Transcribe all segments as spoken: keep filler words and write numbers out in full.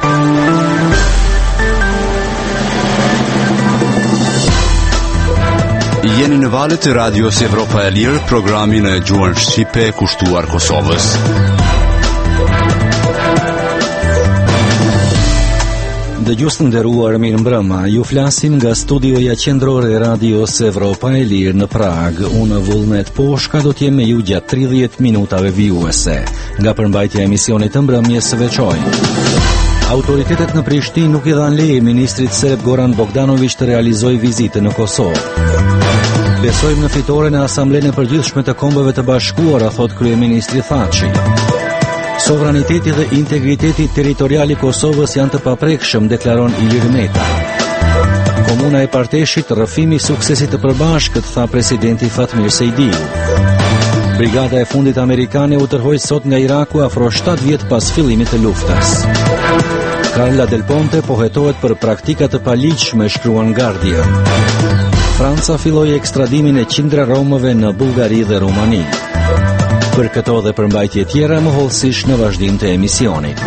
Jeni në valët e Radios Evropa e Lirë, programin e gjuhën shqipe kushtuar Kosovës. Dëgjues të nderuar, mirëmbrëma. Ju flasim nga studioja qendrore e Radios Evropa e Lirë në Prag. Unë Vullnet Poshka do të jem me ju gjatë tridhjetë minutave vijuese. Nga përmbajtja e emisionit të mbrëmjes së veçojnë. Autoritetet në Prishtinë nuk i dhanë leje ministrit serb Goran Bogdanović të realizojë vizitën në Kosovë. Besojmë në fitoren e Asamblenë e Përgjithshme të Kombeve të Bashkuara, thot kryeministri Thaçi. Sovraniteti dhe integriteti territorial i Kosovës janë të paprekshëm, deklaron Ilir Meta. Komuna e Parteshit, rrëfimi i suksesit të përbashkët, tha presidenti Fatmir Sejdiu. Brigada e fundit amerikane u tërhoi sot nga Iraku afro shtatë vjet pas fillimit të luftës. Carla Del Ponte pohetohet për praktika të paligjshme, shkruan Guardian. Franca filloi ekstradimin e qindra romëve në Bullgari dhe Rumani. Për këto dhe përmbajtje tjera më hollësisht në vazhdim të emisionit.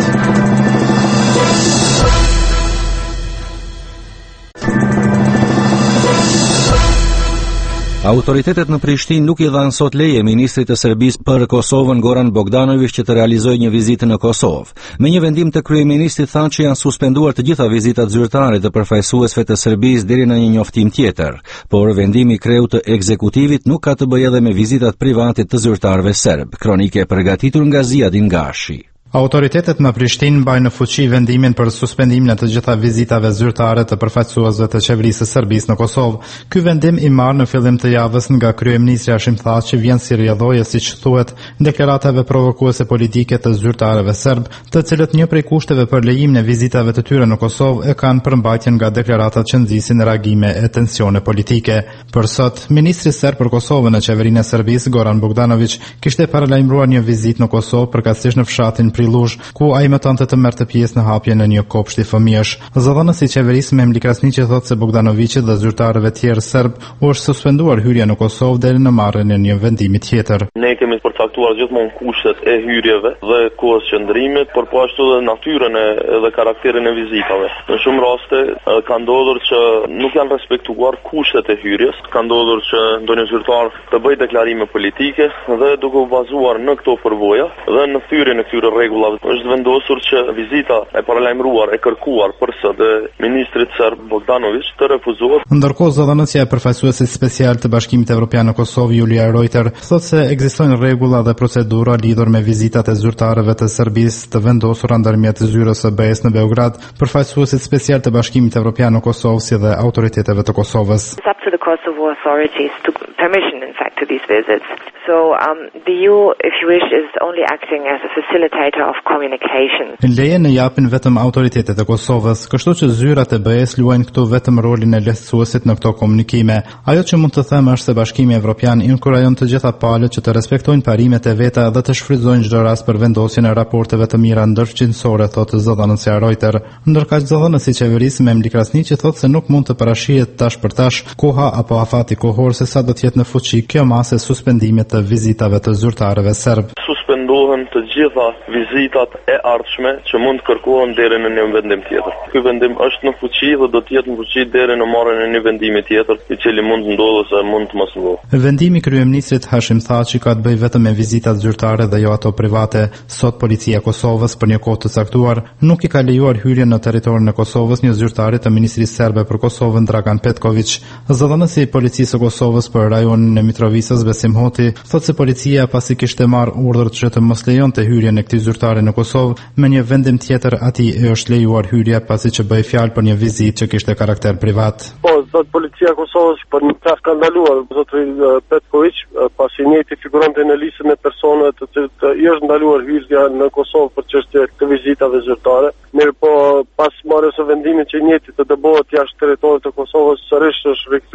Autoritetet në Prishtinë nuk i dhanë sot leje ministrit të Serbisë për Kosovën Goran Bogdanović që të realizojë një vizitë në Kosovë. Me një vendim të kryeministrit Thaçi janë suspenduar të gjitha vizitat zyrtare të përfaqësuesve të Serbisë deri në një njoftim tjetër, por vendimi i kreut të ekzekutivit nuk ka të bëjë edhe me vizitat private të zyrtarëve serb. Kronike e përgatitur nga Ziadin Gashi. Autoritetet në Prishtinë mbajnë në fuqi vendimin për suspendimin e të gjitha vizitave zyrtare të përfaqësuesve të qeverisë së Serbisë në Kosovë. Ky vendim i marrë në fillim të javës nga kryeministri Hashim Thaçi vjen si rrjedhoje, siç thuhet, deklaratave provokuese politike të zyrtarëve serb, të cilët një prej kushteve për lejimin e vizitave të tyre në Kosovë e kanë përmbajtjen nga deklaratat që nxisin reagime e tensione politike. Për sot, ministri serb për Kosovën në qeverinë e Serbisë Goran Bogdanović kishte paralajmëruar një vizitë në Kosovë përkatësisht në fshatin Lush, ku ai mëtonte të merrte pjesë në hapjen e një kopshti fëmijësh. Zëdhënësi i qeverisë Memli Krasniqi thotë se Bogdanovićit dhe zyrtarëve tjerë serb u është suspenduar hyrja në Kosovë deri në marrjen e një vendimi tjetër. Ne kemi përcaktuar gjithmonë kushtet e hyrjeve dhe kohës qëndrimit, por po ashtu edhe natyrën e dhe karakterin e vizitave. Në shumë raste ka ndodhur që nuk janë respektuar kushtet e hyrjes, ka ndodhur që ndonjë zyrtar të bëjë deklarime politike dhe duke u bazuar në këto përvoja dhe në thyrjen e këtyre rregullave është vendosur që vizita e paralajmëruar e kërkuar përse dhe ministrit serb Bogdanović të refuzohet. Ndërkohë, zëdhënësja e përfaqësuesit special të Bashkimit Evropian në Kosovë, Julia Reuter, thotë se ekzistojnë rregulla dhe procedura lidhur me vizitat e zyrtarëve të Serbisë të vendosura ndërmjet zyrës së B E S në Beograd, përfaqësuesit special të Bashkimit Evropian në Kosovë si dhe autoriteteve të Kosovës. It's up to the Kosovo authorities to permission, in fact, to these visits. So um, the E U, if you wish, is only acting as a facilitator of communication. Lejen e japin vetëm autoritetet e Kosovës, kështu që zyrat e B E S luajnë këtu vetëm rolin e lehtësuesit në këto komunikime. Ajo që mund të them është se Bashkimi Evropian inkurajon të gjitha palët që të respektojnë parimet e veta dhe të shfrytëzojnë çdo rast për vendosjen e raporteve të mira ndërfqinësore, thotë zëdhënësja Reuter. Ndërkaq zëdhënësi i qeverisë Memli Krasniqi thotë se nuk mund të parashihet tash për tash koha apo afati kohor se sa do të jetë në fuqi kjo masë suspendimit të vizitave të zyrtarëve serb. Suspendohen të gjitha vizitat e ardhshme që mund të kërkohen deri në një vendim tjetër. Ky vendim është në fuqi dhe do të jetë në fuqi deri në marrjen e një vendimi tjetër, i cili mund të ndodhë ose mund të mos ndodhë. Vendimi i kryeministrit Hashim Thaçi ka të bëjë vetëm me vizitat zyrtare dhe jo ato private. Sot policia e Kosovës për një kohë të caktuar nuk i ka lejuar hyrjen në territorin e Kosovës një zyrtarit të Ministrisë serbe për Kosovën Dragan Petković. Zëdhënësi i policisë së Kosovës për rajonin e Mitrovicës Besim Hoti thotë se policia pasi kishte marrë urdhër që të mos lejonte hyrjen e këtij zyrtari në Kosovë, me një vendim tjetër atij e është lejuar hyrja pasi që bëi fjalë për një vizitë që kishte karakter privat. Po, zot policia e Kosovës për një tash ka ndaluar zotri Petković, pasi njëti figuronte në listën e personave të cilët i është ndaluar hyrja në Kosovë për çështje të vizitave zyrtare. Mirë po, pas marrjes së vendimit që njëti të dëbohet jashtë territorit të Kosovës, sërish është rikthyer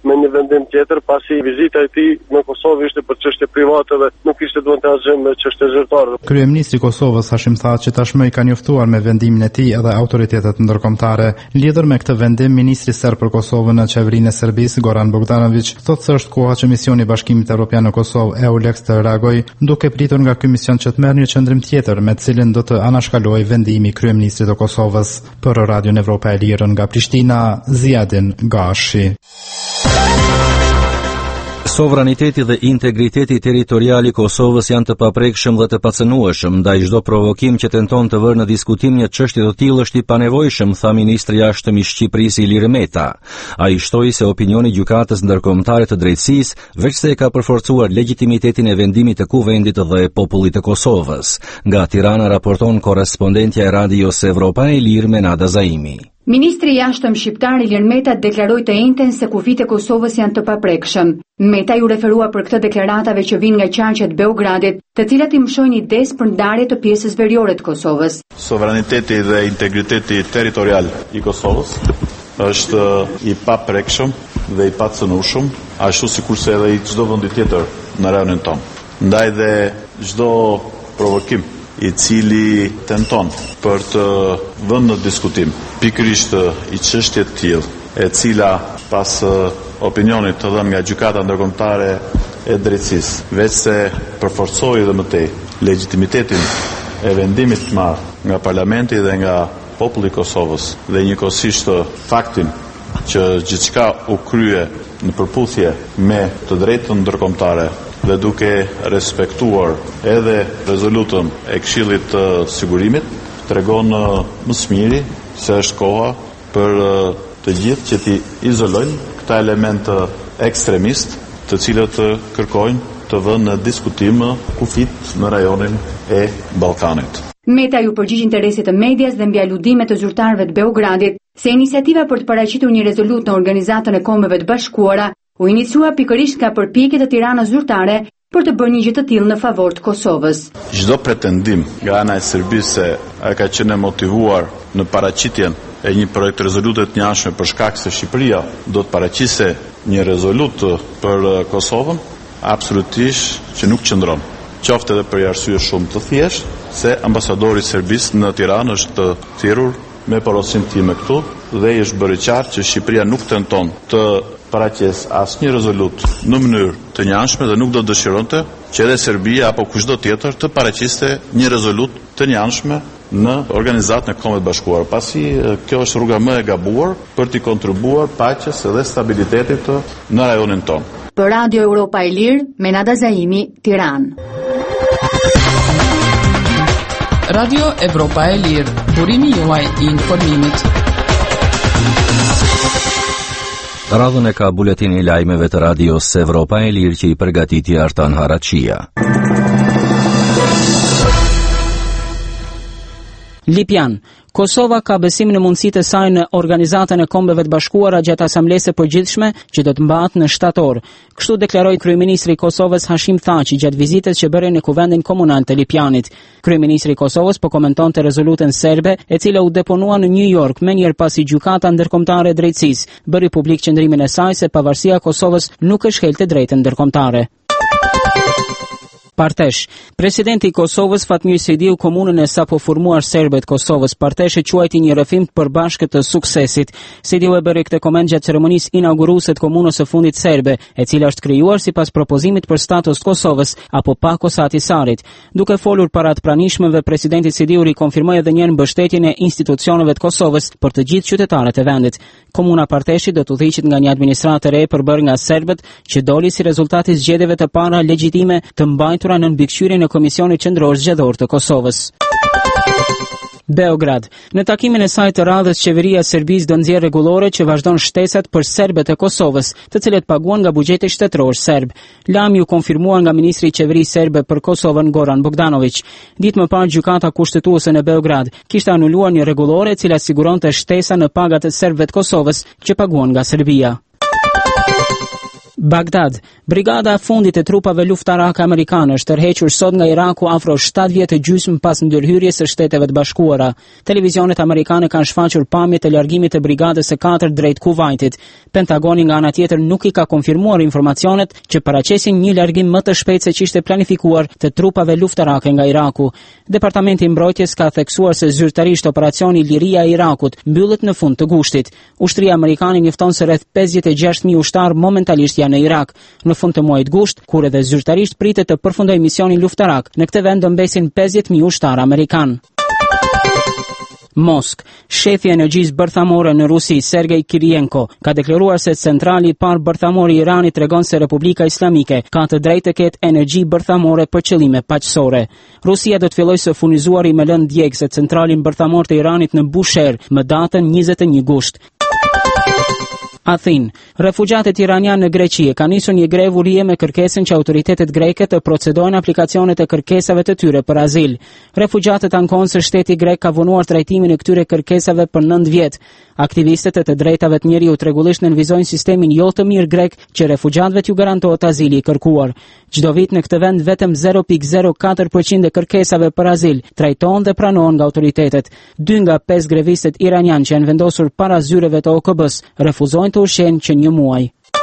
me një vendim tjetër, pasi vizita e tij në Kosovë ishte për çështje private dhe nuk ishte duantazhe me çështje zyrtare. Kryeministri i Kosovës Hashim Thaçi tashmë i ka njoftuar me vendimin e tij edhe autoritetet ndërkombëtare. Lidhur me këtë vendim, ministri serb për Kosovën në qeverinë e Serbisë Goran Bogdanović thotë se është koha që misioni i Bashkimit Evropian në Kosovë EULEX të reagojë, duke pritur nga ky mision që të merrë një qendrim tjetër me të cilin do të anashkalojë vendimi i kryeministrit të Kosovës. Për Radion Evropa e Lirë nga Prishtina, Ziadin Gashi. Sovraniteti dhe integriteti territorial i Kosovës janë të paprekshëm dhe të pacënueshëm, ndaj çdo provokim që tenton të vërë në diskutim një çështje të tillë është i panevojshëm, tha ministri i jashtëm i Shqipërisë Ilir Meta. Ai shtoi se opinioni i gjykatës ndërkombëtare të drejtësisë veçse e ka përforcuar legjitimitetin e vendimit të kuvendit dhe popullit të Kosovës. Nga Tirana raporton korrespondentja e Radios Evropa e Lirë Menada Zaimi. Ministri i jashtëm shqiptar Ilir Meta deklaroi të njëjtën se kufit e Kosovës janë të paprekshëm. Meta ju referua për këtë deklaratave që vinë nga qarqet Beogradit, të cilat i mshojnë ides për ndarje të pjesës veriore të Kosovës. Sovraniteti dhe integriteti territorial i Kosovës është i paprekshëm dhe i pacënueshëm, ashtu sikurse edhe i çdo vendi tjetër në rajonin tonë. Ndaj dhe çdo provokim i cili tenton për të vënë në diskutim pikërisht i çështje të tillë, e cila pas opinionit të dhënë nga gjykata ndërkombëtare e drejtësisë, veçse përforcoi dhe më tej legjitimitetin e vendimit të marrë nga parlamenti dhe nga populli i Kosovës dhe njëkohësisht faktin që gjithçka u krye në përputhje me të drejtën ndërkombëtare dhe duke respektuar edhe rezolutën e Këshillit të Sigurimit, tregon më së miri se është koha për të gjithë që t'i izolojnë këta elementë ekstremist, të cilët kërkojnë të vënë në diskutim kufit në rajonin e Ballkanit. Meta ju përgjigj interesit të medias dhe mbi aludimet të zyrtarëve të Beogradit se iniciativa për të paraqitur një rezolut në Organizatën e Kombeve të Bashkuara u inicia pikërisht nga përpjekjet e Tiranës zyrtare për të bërë një gjë të tillë në favor të Kosovës. Çdo pretendim nga ana e Serbisë se ai ka qenë motivuar në paraqitjen e një projekt rezolute të njëanshme për shkak se Shqipëria do të paraqiste një rezolut për Kosovën, absolutisht që nuk qëndron. Qoftë edhe për arsye shumë të thjeshtë se ambasadori i Serbisë në Tiranë është të thirrur me porosin time këtu dhe i është bërë qartë që Shqipëria nuk tenton të paraqes asnjë rezolut në mënyrë të njëanshme dhe nuk do dëshironte që edhe Serbia apo kushdo tjetër të paraqiste një rezolut të njëanshme në Organizatën e Kombeve të Bashkuara, pasi kjo është rruga më e gabuar për të kontribuar paqes dhe stabilitetit në rajonin tonë. Për Radio Europa e Lirë, Menada Zaimi, Tiranë. Radio Evropa e Lirë, burimi juaj i informimit. Radhën e ka buletini i lajmeve të Radios Evropa e Lirë që i përgatiti Artan Haraçia. Lipjan. Kosova ka besim në mundësitë e saj në Organizatën e Kombeve të Bashkuara gjatë asamblesë së përgjithshme që do të mbahet në shtator. Kështu deklaroi kryeministri i Kosovës Hashim Thaçi gjatë vizitës që bëri në kuvendin komunal të Lipjanit. Kryeministri i Kosovës po komentonte rezolutën serbe, e cila u deponua në New York më njëherë pasi gjykata ndërkombëtare e drejtësisë bëri publik qëndrimin e saj se pavarësia e Kosovës nuk e shkel të drejtën ndërkombëtare. Partesh. Presidenti i Kosovës Fatmir Sidiu komunën e sapo formuar serbe të Kosovës Partesh e quajti një rrëfim të përbashkët të suksesit. Sidiu e bëri këtë koment gjatë ceremonisë inauguruese të komunës së fundit serbe, e cila është krijuar sipas propozimit për status të Kosovës apo Pakos Atisarit. Duke folur para të pranishmëve, presidenti Sidiu rikonfirmoi edhe një herë mbështetjen e institucioneve të Kosovës për të gjithë qytetarët e vendit. Komuna Parteshi do të udhëhiqet nga një administratë e re përbërë nga serbët që doli si rezultati i zgjedhjeve të para legjitime të mbajtura në mbikëqyrjen e Komisionit Qendror Zgjedhor të Kosovës. Beograd. Në takimin e saj të radhës, qeveria e Serbisë do nxjerrë rregullore që vazhdon shtesat për serbët e Kosovës, të cilët paguan nga buxheti shtetëror serb. Lajmi u konfirmuar nga ministri i qeverisë serbe për Kosovën Goran Bogdanović. Ditë më parë, gjykata kushtetuese në Beograd kishte anuluar një rregullore e cila siguronte shtesa në pagat e serbëve të Kosovës që paguan nga Serbia. Bagdad. Brigada e fundit e trupave luftarake amerikane është tërhequr sot nga Iraku afro shtatë vjet e gjysmë pas ndërhyrjes së Shteteve të Bashkuara. Televizionet amerikane kanë shfaqur pamjet e largimit të brigadës së katërt drejt Kuvajtit. Pentagoni nga ana tjetër nuk i ka konfirmuar informacionet që paraqesin një largim më të shpejtë se ç'ishte planifikuar të trupave luftarake nga Iraku. Departamenti i Mbrojtjes ka theksuar se zyrtarisht operacioni Liria e Irakut mbyllet në fund të gushtit. Ushtria amerikane njofton se rreth pesëdhjetë e gjashtë mijë ushtar momentalisht janë në Irak. Në fund të muajit gusht, kur edhe zyrtarisht pritet të përfundojë misionin luftarak, në këtë vend do mbesin pesëdhjetë mijë ushtar amerikan. Mosk. Shefi i energjisë bërthamore në Rusi, Sergej Kirienko, ka deklaruar se centrali i parë bërthamor i Iranit tregon se Republika Islamike ka të drejtë të ketë energji bërthamore për qëllime paqësore. Rusia do të fillojë së furnizuari me lëndë djegëse centralin bërthamor të Iranit në Bushehr më datën njëzet e një gusht. Athin. Refugjatët iranianë në Greqi kanë nisur një grevë urie me kërkesën që autoritetet greke të procedojnë aplikacionet e kërkesave të tyre për azil. Refugjatët ankohen se shteti grek ka vonuar trajtimin e këtyre kërkesave për nëntë vjet. Aktivistët e të drejtave të njeriut rregullisht nënvizojnë sistemin jo të mirë grek që refugjatëve t'ju garantohet azili i kërkuar. Çdo vit në këtë vend vetëm zero pikë zero katër përqind e kërkesave për azil trajtohen dhe pranohen nga autoritetet. Dy nga pesë grevistët iranianë që janë vendosur para zyreve të O K B-s refuzojnë të ushen që një muaj.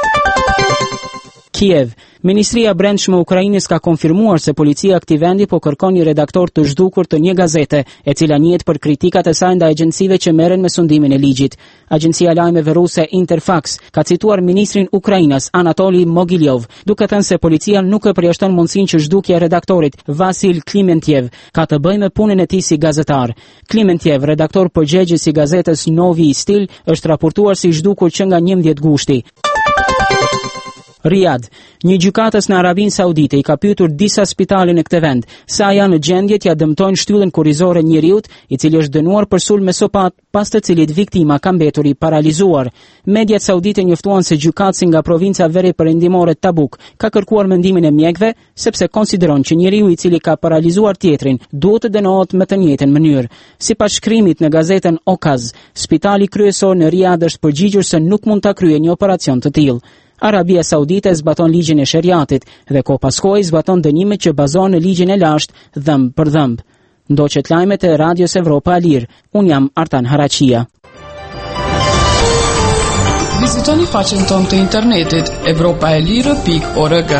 Kiev. Ministria e Brendshme e Ukrainës ka konfirmuar se policia e këtij vendi po kërkon një redaktor të zhdukur të një gazete, e cila njihet për kritikat e saj ndaj agjencive që merren me sundimin e ligjit. Agjencia e lajmeve ruse Interfax ka cituar ministrin Ukrainas Anatoli Mogiljov, duke thënë se policia nuk e përjashton mundësinë që zhdukja e redaktorit Vasil Klimentjev ka të bëjë me punën e tij si gazetar. Klimentjev, redaktor përgjegjës i gazetës Novi Stil, është raportuar si zhdukur që nga njëmbëdhjetë gushti. Riyadh. Një gjykatës në Arabinë Saudite i ka pyetur disa spitale në këtë vend sa janë në gjendje t'ia dëmtojnë shtyllën kurrizore njeriut, i cili është dënuar për sulm me sopat, pas të cilit viktima ka mbetur i paralizuar. Mediat saudite njoftuan se gjykatësi nga provinca veriperëndimore Tabuk ka kërkuar mendimin e mjekëve sepse konsideron që njeriu i cili ka paralizuar tjetrin duhet të dënohet me të njëjtën mënyrë. Sipas shkrimit në gazetën Okaz, spitali kryesor në Riyadh është përgjigjur se nuk mund ta kryejë një operacion të tillë. Arabia Saudite zbaton ligjin e sheriatit dhe ko pas kohë zbaton dënimet që bazohen në ligjin e lashtë dhëmb për dhëmb. Ndoqet lajmet e Radios Evropa e Lirë. Un jam Artan Haraqia. Vizitoni faqen tonë të internetit evropa e lirë pikë org.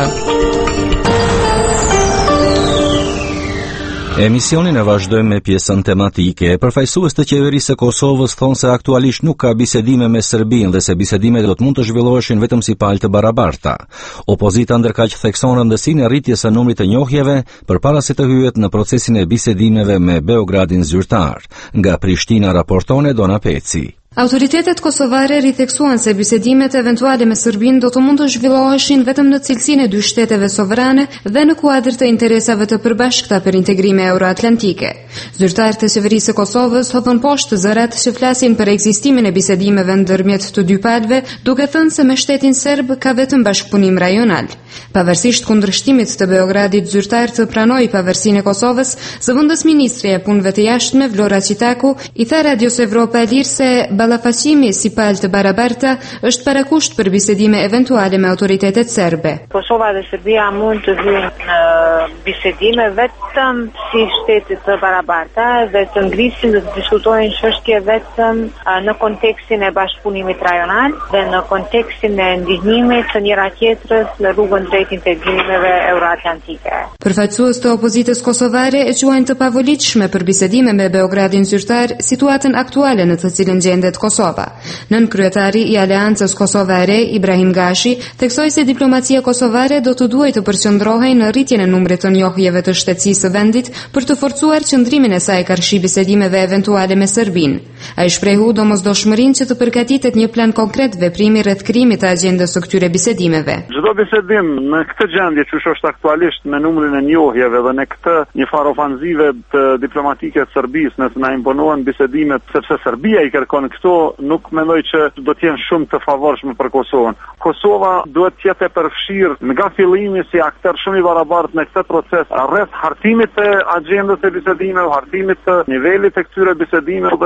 Emisionin e vazhdojmë me pjesën tematike. Përfaqësues të qeverisë së Kosovës thonë se aktualisht nuk ka bisedime me Serbinë dhe se bisedimet do të mund të zhvilloheshin vetëm si palë të barabarta. Opozita ndërkaq thekson rëndësinë e rritjes së numrit të njohjeve përpara se të hyhet në procesin e bisedimeve me Beogradin zyrtar. Nga Prishtina raporton Dona Peci. Autoritetet kosovare ritheksuan se bisedimet eventuale me Serbinë do të mund të zhvilloheshin vetëm në cilësinë e dy shteteve sovrane dhe në kuadër të interesave të përbashkëta për integrime euroatlantike. Zyrtarët e qeverisë së Kosovës hodhën poshtë zërat që flasin për ekzistimin e bisedimeve ndërmjet të dy palëve, duke thënë se me shtetin serb ka vetëm bashkëpunim rajonal. Pavarësisht kundërshtimit të Beogradit zyrtar të pranojë pavarësinë e Kosovës, zëvendës ministri e punëve të jashtme Vlora Qitaku i tha Radios Evropa e Lirë se ballafaqimi si palë të barabarta është parakusht për bisedime eventuale me autoritetet serbe. Kosova dhe Serbia mund të hyjnë në bisedime vetëm si shtete të barabarta dhe të ngrisin dhe të diskutojnë çështje vetëm në kontekstin e bashkëpunimit rajonal dhe në kontekstin e ndihmimit të njëra tjetrës në rrugën drejt integrimeve euroatlantike. Përfaqësues të opozitës kosovare e quajnë të pavolitshme për bisedime me Beogradin zyrtar situatën aktuale në të cilën gjendet Kosova. Nën kryetari i Aleancës Kosova e Re, Ibrahim Gashi, theksoi se diplomacia kosovare do të duhej të përqendrohej në rritjen e numrit të njohjeve të shtetësisë së vendit për të forcuar qëndrimin e saj karshi bisedimeve eventuale me Serbinë. Ai shprehu domosdoshmërinë që të përgatitet një plan konkret veprimi rreth krijimit të agjendës së këtyre bisedimeve. Çdo bisedim në këtë gjendje që është aktualisht me numrin e njohjeve dhe në këtë një farë ofanzive të diplomatike të Serbisë, nëse na imponohen bisedimet sepse Serbia i kërkon këto, nuk mendoj që do të jenë shumë të favorshme për Kosovën. Kosova duhet të jetë e përfshirë nga fillimi si aktor shumë i barabartë në këtë proces rreth hartimit të agjendës së bisedimeve, hartimit të nivelit të këtyre bisedimeve dhe caktimit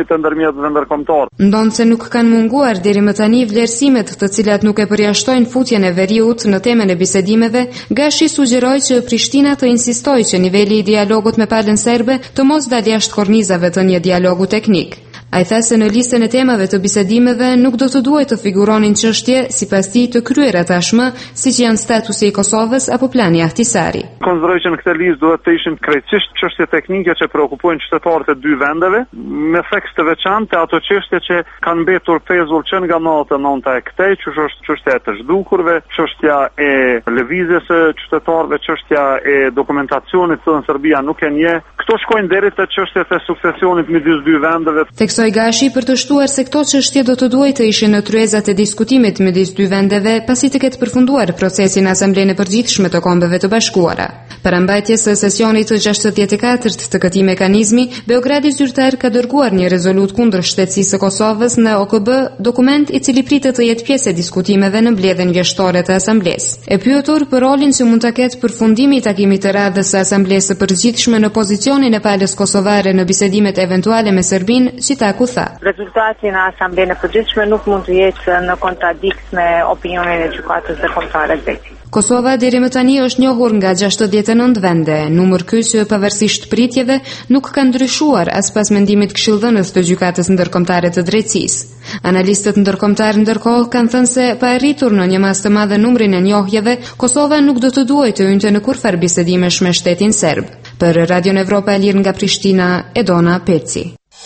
integrimit të ndërmjetëve ndërkombëtar. Ndonë se nuk kanë munguar deri më tani vlerësimet të cilat nuk e përjashtojnë futjen e veriut në temën e bisedimeve, Gashi sugjeroi që Prishtina të insistojë që niveli i dialogut me palën serbe të mos dalë jashtë kornizave të një dialogu teknik. Ai tha se në listën e temave të bisedimeve nuk do të duhet të figuronin çështje sipas tij të kryera tashmë, siç janë statusi i Kosovës apo plani Ahtisari. Konsideroj që në këtë listë duhet të ishin krejtësisht çështje teknike që preokupojnë qytetarët e dy vendeve, me theks të veçantë ato çështje që kanë mbetur pezull që nga natë e nënta e këtej, që është çështja e të zhdukurve, çështja e lëvizjes së qytetarëve, çështja e dokumentacionit që në Serbia nuk e njeh. Këto shkojnë deri te çështjet e suksesionit midis dy vendeve. Theksoi Gashi për të shtuar se këto çështje do të duhet të ishin në tryezat e diskutimit midis dy vendeve pasi të ketë përfunduar procesi në Asamblenë e Përgjithshme të Kombeve të Bashkuara. Parambajtjes së sesionit të gjashtëdhjetë e katërt të këtij mekanizmi, Beogradi zyrtar ka dërguar një rezolut kundër shtetësisë së Kosovës në O K B, dokument i cili pritet të jetë pjesë e diskutimeve në mbledhjen vjeshtore të Asamblesë. E pyetur për rolin që mund ta ketë përfundimi i takimit të radhës së Asamblesë së Përgjithshme në pozicionin e palës kosovare në bisedimet eventuale me Serbinë, Qitaku tha: Rezultati në Asamblenë e Përgjithshme nuk mund të jetë në kontradikt me opinionin e gjykatës ndërkombëtare Beci. Kosova deri më tani është njohur nga gjashtëdhjetë e nëntë vende, numër ky që pavarësisht pritjeve nuk ka ndryshuar as pas mendimit këshillëdhënës të gjykatës ndërkombëtare të drejtësisë. Analistët ndërkombëtar ndërkohë kanë thënë se pa arritur në një mas të madh numrin e njohjeve, Kosova nuk do të duhet të hynte në kurfar bisedimesh me shtetin serb. Për Radio Evropa e Lirë nga Prishtina, Edona Peci.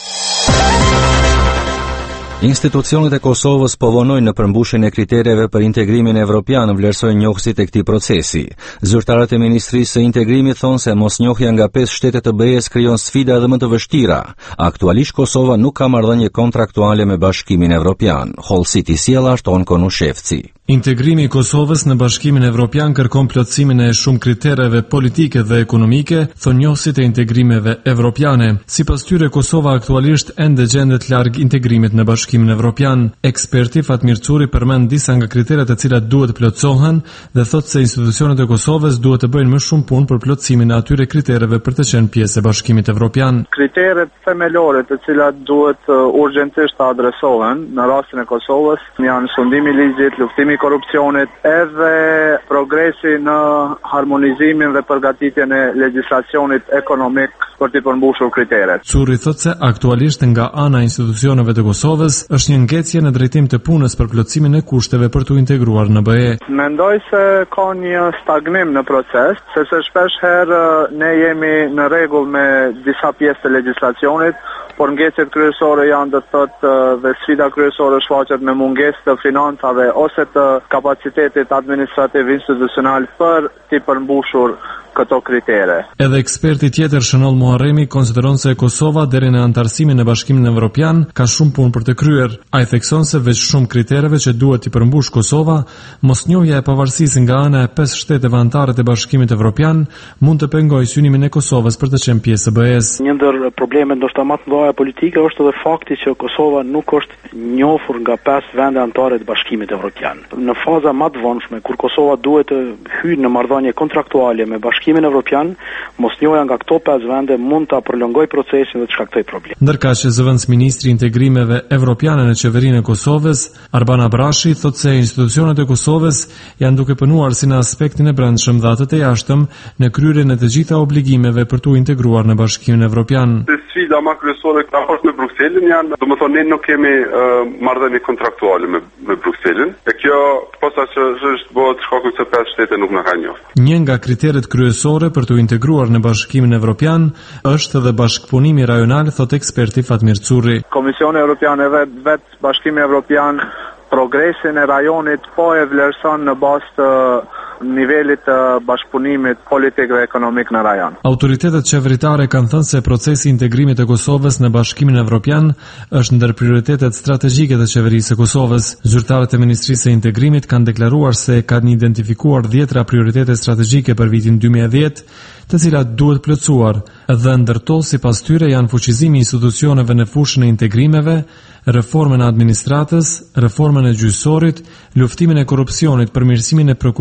Institucionet e Kosovës po vonojnë në përmbushjen e kritereve për integrimin evropian, vlerësojnë njohësit e këtij procesi. Zyrtarët e Ministrisë së Integrimit thonë se mosnjohja nga pesë shtete të B E-s krijon sfida edhe më të vështira. Aktualisht Kosova nuk ka marrëdhënie kontraktuale me Bashkimin Evropian. Hall City sjell Arton Konushevci. Integrimi i Kosovës në Bashkimin Evropian kërkon plotësimin e shumë kritereve politike dhe ekonomike, thonë njohësit e integrimeve evropiane. Sipas tyre, Kosova aktualisht ende gjendet larg integrimit në Bashkimin Evropian. Eksperti Fatmir Curi përmend disa nga kriteret e cilat duhet plotësohen dhe thotë se institucionet e Kosovës duhet të bëjnë më shumë punë për plotësimin e atyre kritereve për të qenë pjesë e Bashkimit Evropian. Kriteret themelore të cilat duhet uh, urgjentisht të adresohen në rastin e Kosovës janë sundimi i ligjit, luftimi i korrupsionit, edhe progresi në harmonizimin dhe përgatitjen e legjislacionit ekonomik për të përmbushur kriteret. Curi thotë se aktualisht nga ana e institucioneve të Kosovës është një ngecje në drejtim të punës për plotësimin e kushteve për të integruar në B E. Mendoj se ka një stagnim në proces, sepse shpesh herë ne jemi në rregull me disa pjesë të legjislacionit, por ngecjet kryesore janë do të thotë dhe sfida kryesore shfaqet me mungesë të financave ose të kapacitetit administrativ institucional për të përmbushur këto kritere. Edhe eksperti tjetër Shënoll Muharremi konsideron se Kosova deri në antarësimin e Bashkimit Evropian ka shumë punë për të kryer. Ai thekson se veç shumë kritereve që duhet të përmbush Kosova, mosnjohja e pavarësisë nga ana e pesë shteteve anëtare të Bashkimit Evropian mund të pengojë synimin e Kosovës për të qenë pjesë e B E-s. Një ndër problemet ndoshta më të mëdha politike është edhe fakti që Kosova nuk është njohur nga pesë vende anëtare të Bashkimit Evropian. Në faza më të vonshme kur Kosova duhet të hyjë në marrëdhënie kontraktuale me Bashkimin Evropian, mosnjohja nga këto pesë vende mund ta prolongojë procesin dhe të shkaktojë probleme. Ndërkaq zëvendës ministri i integrimeve evropiane në qeverinë e Kosovës, Arban Abrashi, thotë se institucionet e Kosovës janë duke punuar si në aspektin e brendshëm dhe atë të jashtëm në kryerjen e të gjitha obligimeve për të integruar në Bashkimin Evropian. Sfida më kryesore ka është me Brukselin janë, domethënë ne nuk kemi uh, marrëdhënie kontraktuale me me Brukselin. E kjo posa që është bëhet shkaku se pesë shtete nuk na kanë njohur. Një nga kriteret kryesore për të integruar në Bashkimin Evropian është edhe bashkëpunimi rajonal, thotë eksperti Fatmir Curri. Komisioni Evropian e vet, vet Bashkimi Evropian progresin e rajonit po e vlerëson në bazë të nivelit të bashkëpunimit politik dhe ekonomik në rajon. Autoritetet qeveritare kanë thënë se procesi i integrimit të Kosovës në Bashkimin Evropian është ndër prioritetet strategjike të qeverisë së Kosovës. Zyrtarët e Ministrisë së Integrimit kanë deklaruar se kanë identifikuar dhjetra prioritete strategjike për vitin dy mijë e dhjetë, të cilat duhet plotësuar, dhe ndërto sipas tyre janë fuqizimi i institucioneve në fushën e integrimeve, reformën e administratës, reformën e gjyqësorit, luftimin e korrupsionit, përmirësimin e prokurimit publik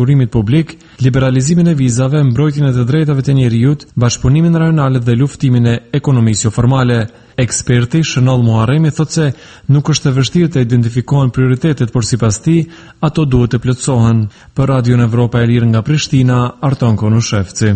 publik, liberalizimin e vizave, mbrojtjen e të drejtave të njerëzit, bashkëpunimin rajonal dhe luftimin e ekonomisë jo formale. Eksperti Shënoll Muharremi thotë se nuk është e vështirë të identifikohen prioritetet, por sipas tij ato duhet të plotësohen. Për Radion Evropa e Lirë nga Prishtina, Arton Konushevci.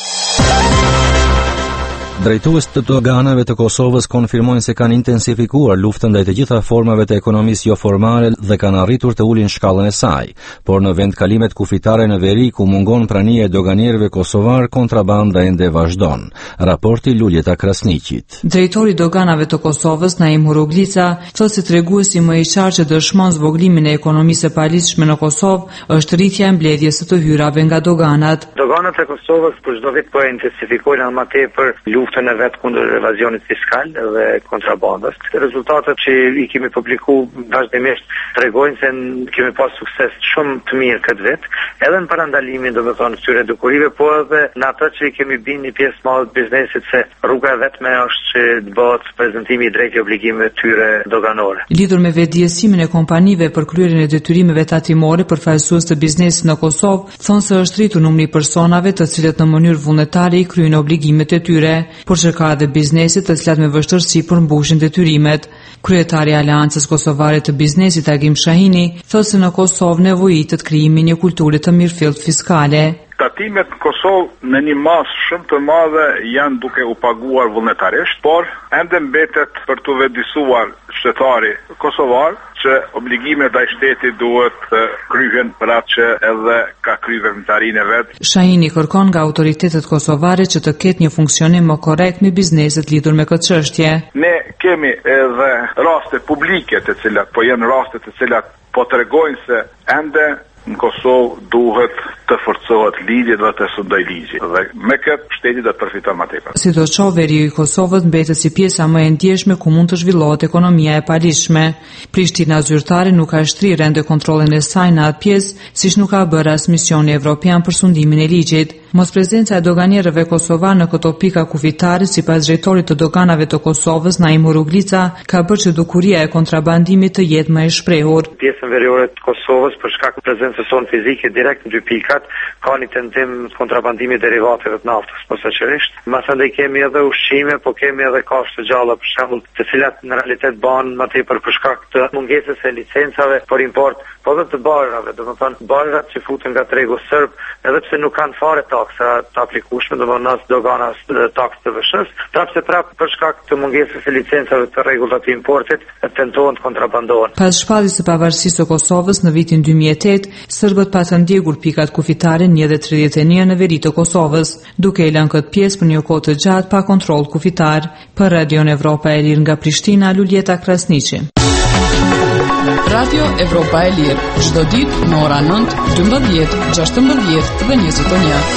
Drejtuesit të doganave të Kosovës konfirmojnë se kanë intensifikuar luftën ndaj të gjitha formave të ekonomisë jo formale dhe kanë arritur të ulin shkallën e saj, por në vendkalimet kufitare në veri ku mungon prania e doganierëve kosovar, kontrabanda ende vazhdon. Raporti Luljeta Krasniqit. Drejtori i doganave të Kosovës, Naim Huruglica, thotë se treguesi më i qartë që dëshmon zvoglimin e ekonomisë së paligjshme në Kosovë është rritja e mbledhjes së të hyrave nga doganat. Doganat e Kosovës për çdo vit po intensifikojnë më tepër luftën e vet kundër evazionit fiskal dhe kontrabandës. Rezultatet që i kemi publikuar vazhdimisht tregojnë se kemi pas sukses shumë të mirë këtë vit, edhe në parandalimin domethënë këtyre dukurive, po edhe në atë që i kemi bën një pjesë madhe të biznesit se rruga e vetme është që të bëhet prezantimi i drejtë i obligimeve të tyre doganore. Lidhur me vetëdijesimin e kompanive për kryerjen e detyrimeve tatimore për fajsues të biznesit në Kosovë, thonë se është rritur numri i personave të cilët në mënyrë vullnetare i kryejnë obligimet e tyre, por që ka edhe biznesit të cilat me vështirësi përmbushin detyrimet. Kryetari i Aleancës Kosovare të Biznesit Agim Shahini thotë se në Kosovë nevojitet krijimi një kulture të mirëfillt fiskale. Tatimet në Kosovë në një masë shumë të madhe janë duke u paguar vullnetarisht, por ende mbetet për të vetëdijsuar shtetari kosovar që obligimet ndaj shtetit duhet të kryhen për atë që edhe ka kryer veprimtarinë e vet. Shahini kërkon nga autoritetet kosovare që të ketë një funksionim më korrekt me bizneset lidhur me këtë çështje. Ne kemi edhe raste publike të cilat po janë raste të cilat po tregojnë se ende në Kosovë duhet të forcohet ligji dhe të sundoj ligji. Dhe me këtë shteti do të përfiton më tepër. Sidoqoftë, veriu i Kosovës mbetet si pjesa më e ndjeshme ku mund të zhvillohet ekonomia e paligjshme. Prishtina zyrtare nuk ka shtrirë ende kontrollin e saj në atë pjesë, siç nuk ka bërë as misioni evropian për sundimin e ligjit. Mosprezenca e doganierëve kosovar në këto pika kufitare, sipas drejtorit të doganave të Kosovës, Naim Huruglica, ka bërë që dukuria e kontrabandimit të jetë më e shprehur. Pjesën veriore të Kosovës për shkak të prezencës sonë fizike direkt në dy pikat ka një tendim kontrabandimi i derivateve të naftës posaçërisht. Masandej kemi edhe ushqime, po kemi edhe kafshë të gjalla për shembull, të cilat në realitet banë më tepër për shkak të mungesës së licencave për import, po edhe të barrave, domethënë barrat që futen nga tregu serb, edhe pse nuk kanë fare taksa të aplikueshme, domethënë as dogana as taksë të veshës, prapse prap për shkak të mungesës së licencave të rregullat të importit, tentohen të kontrabandohen. Pas shpalljes së pavarësisë së Kosovës në vitin dy mijë e tetë, serbët patën ndjekur pikat kufitare një dhe tridhjetë e një në veri të Kosovës, duke i lënë këtë pjesë për një kohë të gjatë pa kontroll kufitar. Për Radion Evropa e Lirë nga Prishtina, Luljeta Krasniqi. Radio Evropa e Lirë, çdo ditë në ora nëntë, dymbëdhjetë, gjashtëmbëdhjetë dhe njëzet e një.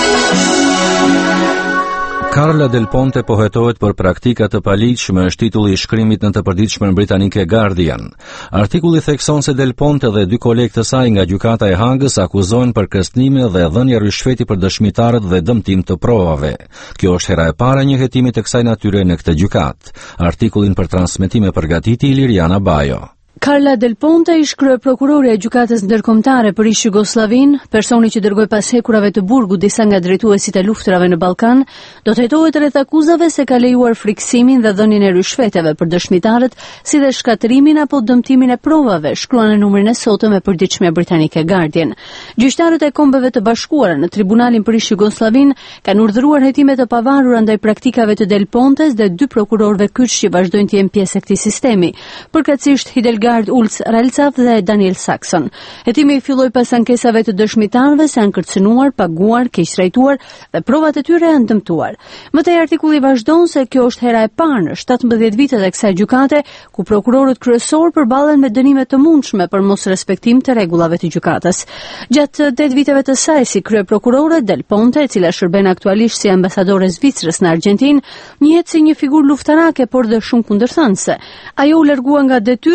Carla Del Ponte pohetohet për praktika të paligjshme, është titulli i shkrimit në të përditshmen britanike Guardian. Artikulli thekson se Del Ponte dhe dy kolegë të saj nga gjykata e Hagës akuzohen për kërcënime dhe dhënie rishfeti për dëshmitarët dhe dëmtim të provave. Kjo është hera e parë e një hetimi të kësaj natyre në këtë gjykatë. Artikullin për transmetime përgatiti Liriana Bajo. Carla Del Ponte ish krye prokurore e gjykatës ndërkombëtare për ish Jugosllavin, personi që dërgoi pas hekurave të burgut disa nga drejtuesit e luftrave në Ballkan, do të hetohet rreth akuzave se ka lejuar friksimin dhe dhënien e rishfeteve për dëshmitarët, si dhe shkatërimin apo dëmtimin e provave, shkruan në numrin e sotëm e përditshme britanike Guardian. Gjyqtarët e Kombeve të Bashkuara në tribunalin për ish Jugosllavin kanë urdhëruar hetime të pavarura ndaj praktikave të Del Pontes dhe dy prokurorëve kyç që vazhdojnë të jenë pjesë e këtij sistemi. Përkatësisht Hidel Ulc Ralcav dhe Daniel Saxon. Hetimi filloi pas ankesave të dëshmitarëve se janë kërcënuar, paguar, keq trajtuar dhe provat e tyre janë dëmtuar. Më tej artikulli vazhdon se kjo është hera e parë në shtatëmbëdhjetë vitet e kësaj gjykate ku prokurorët kryesor përballen me dënime të mundshme për mos respektim të rregullave të gjykatës. Gjatë tetë viteve të saj si kryeprokurore, Del Ponte, e cila shërben aktualisht si ambasadore e Zvicrës në Argjentinë, njihet si një figurë luftarake por dhe shumë kundërthënëse. Ajo u largua nga detyra në vitin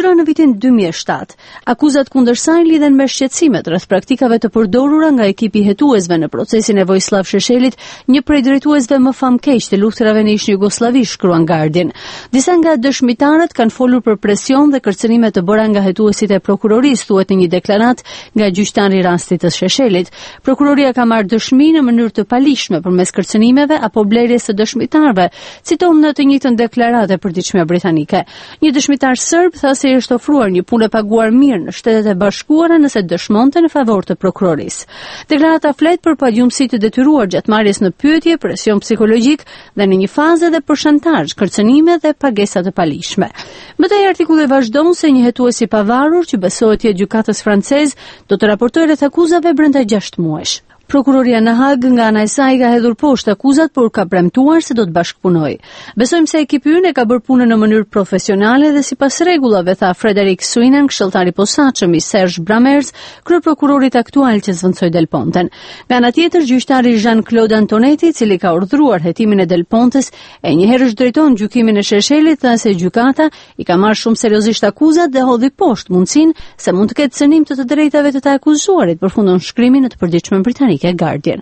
vitin dy mijë e shtatë. Akuzat kundër saj lidhen me shqetësimet rreth praktikave të përdorura nga ekipi hetuesve në procesin e Vojislav Sheshelit, një prej drejtuesve më famkeq të luftrave në ish Jugosllavi, shkruan Guardian. Disa nga dëshmitarët kanë folur për presion dhe kërcënime të bëra nga hetuesit e prokurorisë, thuhet në një deklaratë nga gjyqtari i rastit të Sheshelit. Prokuroria ka marrë dëshmi në mënyrë të palishme përmes kërcënimeve apo blerjes së dëshmitarëve, citon në të njëjtën deklaratë e Përditshmja Britanike. Një dëshmitar serb tha se i është ofruar një punë e paguar mirë në Shtetet e Bashkuara nëse dëshmonte në favor të prokurorisë. Deklarata flet për pagjumësi të detyruar gjatë marrjes në pyetje, presion psikologjik dhe në një fazë edhe për shantazh, kërcënime dhe pagesa të palishme. Më tej artikulli vazhdon se një hetues i pavarur që besohet të jetë gjykatës francez do të raportojë rreth akuzave brenda gjashtë muajsh. Prokuroria në Hag nga ana e saj ka hedhur poshtë akuzat, por ka premtuar se do të bashkëpunojë. Besojmë se ekipi ynë ka bërë punën në mënyrë profesionale dhe sipas rregullave, tha Frederick Swinen, këshilltari i posaçëm i Serge Bramers, kryeprokurorit aktual që zvendçoi Del Ponten. Nga ana tjetër, gjyqtari Jean-Claude Antonetti, i cili ka urdhëruar hetimin e Del Pontes, e njëherë drejton gjykimin e Sheshelit, tha se gjykata i ka marrë shumë seriozisht akuzat dhe hodhi poshtë mundësinë se mund të ketë cënim të të drejtave të të akuzuarit, përfundon shkrimi në të Përditshmën Britanike. Guardian.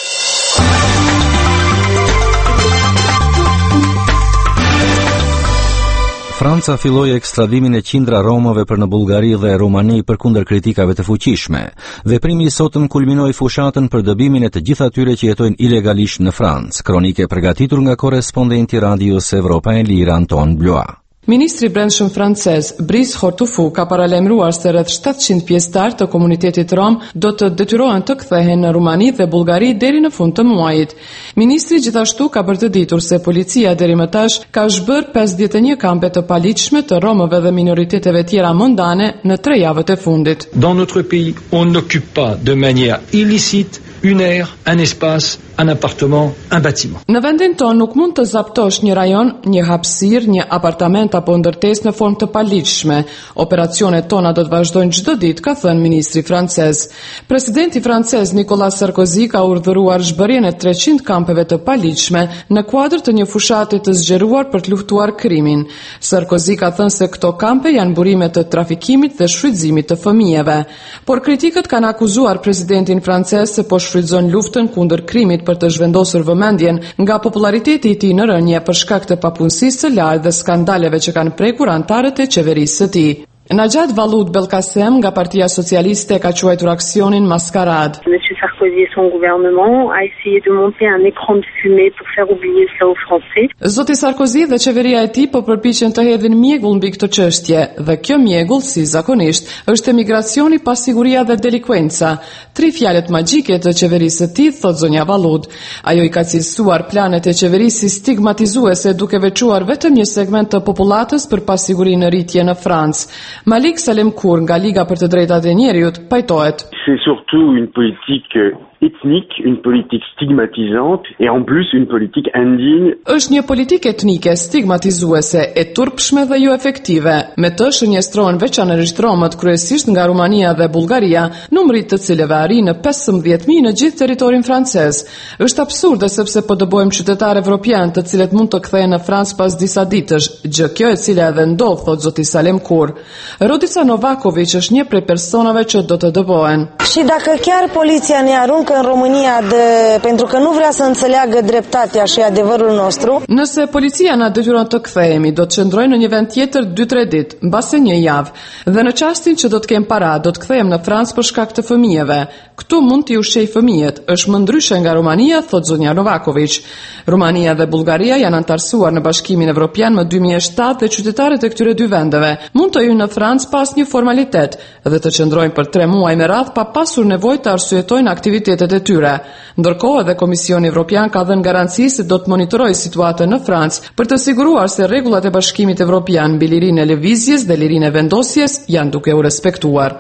Franca filloi ekstradimin e qindra romëve për në Bullgari dhe Rumani përkundër kritikave të fuqishme. Veprimi i sotëm kulminoi fushatën për dëbimin e të gjithë atyre që jetojnë ilegalisht në Francë. Kronike përgatitur nga korrespondenti Radios Evropa e Lirë Anton Blois. Ministri i Brendshëm francez Brice Hortefeux ka paralajmëruar se rreth shtatëqind pjesëtar të komunitetit rom do të detyrohen të kthehen në Rumani dhe Bullgari deri në fund të muajit. Ministri gjithashtu ka bërë të ditur se policia deri më tash ka zhbër pesëdhjetë e një kampe të paligjshme të romëve dhe minoriteteve tjera mondane në tre javët e fundit. Dans notre pays, on n'occupe pas de manière illicite une aire, un espace, un appartement, un bâtiment. Në vendin ton nuk mund të zaptosh një rajon, një hapësirë, një apartament apo ndërtesë në formë të paligjshme. Operacionet tona do të vazhdojnë çdo ditë, ka thënë ministri francez. Presidenti francez Nicolas Sarkozy ka urdhëruar zhbërjen e treqind kampeve të paligjshme në kuadër të një fushate të zgjeruar për të luftuar krimin. Sarkozy ka thënë se këto kampe janë burime të trafikimit dhe shfrytëzimit të fëmijëve. Por kritikët kanë akuzuar presidentin francez se po shfrytëzon luftën kundër krimit për të zhvendosur vëmendjen nga populariteti i tij në rënje për shkak të papunësisë së lartë dhe skandaleve që kanë prekur anëtarët e qeverisë së tij. Najat Vallaud Belkacem nga Partia Socialiste ka quajtur aksionin maskarad. Monsieur Sarkozy et son gouvernement a essayé de monter un écran de fumée pour faire oublier ça aux Français. Zoti Sarkozy dhe qeveria e tij po përpiqen të hedhin mjegull mbi këtë çështje dhe kjo mjegull, si zakonisht, është emigracioni, pasiguria dhe delinkuenca. Tri fjalët magjike të qeverisë së tij, thot zonja Vallaud. Ajo i ka cilësuar planet e qeverisë si stigmatizuese, duke veçuar vetëm një segment të popullatës për pasigurinë në rritje në Francë. Malik Salem Kur nga Liga për të Drejtat e Njerëzit pajtohet. C'est surtout une politique ethnique, une politique stigmatisante et en plus une politique indigne. Është një politikë etnike stigmatizuese, e turpshme dhe jo efektive. Me të shënjestrohen veçanërisht romët, kryesisht nga Rumania dhe Bullgaria, numrit të cilëve arrin në pesëmbëdhjetë mijë në gjithë territorin francez. Është absurde sepse po dëbojmë qytetarë evropian të cilët mund të kthehen në Francë pas disa ditësh, gjë kjo e cila edhe ndodh, thot zoti Salem Kur. Rodica Novakovic është një prej personave që do të dëbohen. Și dacă chiar poliția ne aruncă în România de, pentru că nu vrea să înțeleagă dreptatea și adevărul nostru. Nëse policia na detyron të kthehemi, do të qëndrojmë në një vend tjetër dy tre ditë, mbase një javë. Dhe në çastin që do të kem para, do të kthehem në Francë për shkak të fëmijëve. Këtu mund t'i ushqej fëmijët, është më ndryshe nga Rumania, thot zonja Novakovic. Rumania dhe Bullgaria janë antarësuar në Bashkimin Evropian më dy mijë e shtatë dhe qytetarët e këtyre dy vendeve mund të hyjnë në Francë pas një formalitet dhe të qëndrojnë për tre muaj me radhë pa pasur nevojë të arsyetojnë aktivitetet e tyre. Ndërkohë edhe Komisioni Evropian ka dhënë garanci se do të monitorojë situatën në Francë për të siguruar se rregullat e Bashkimit Evropian mbi lirinë e lëvizjes dhe lirinë e vendosjes janë duke u respektuar.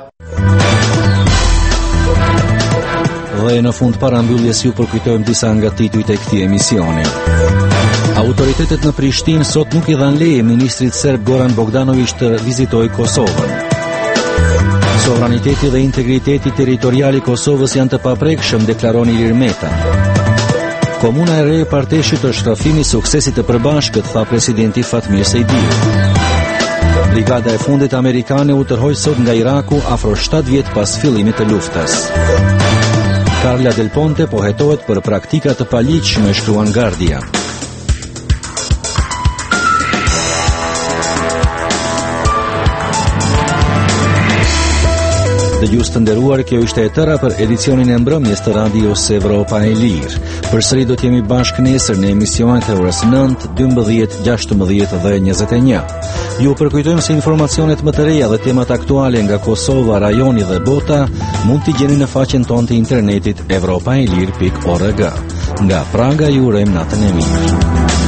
Dhe në fund parambylljes ju përkujtojmë disa nga titujt e këtij emisioni. Autoritetet në Prishtinë sot nuk i dhanë leje ministrit serb Goran Bogdanović të vizitojë Kosovën. Sovraniteti dhe integriteti territorial i Kosovës janë të paprekshëm, deklaroni Ilir Meta. Komuna e re e Parteshit është rrëfimi i suksesit të përbashkët, tha presidenti Fatmir Sejdiu. Brigada e fundit amerikane u tërhoi sot nga Iraku afro shtatë vjet pas fillimit të luftës. Carla Del Ponte po hetohet për praktika të paligjshme, shkruan Guardian. Dëgjues të nderuar, kjo ishte e tëra për edicionin e mbrëmjes të Radios Evropa e Lirë. Përsëri do të jemi bashkë nesër në emisionet e orës nëntë, dymbëdhjetë, gjashtëmbëdhjetë dhe njëzet e një. Ju përkujtojmë se informacionet më të reja dhe temat aktuale nga Kosova, rajoni dhe bota mund t'i gjeni në faqen tonë të internetit evropaelir pikë org. Nga Praga ju urojmë natën e mirë.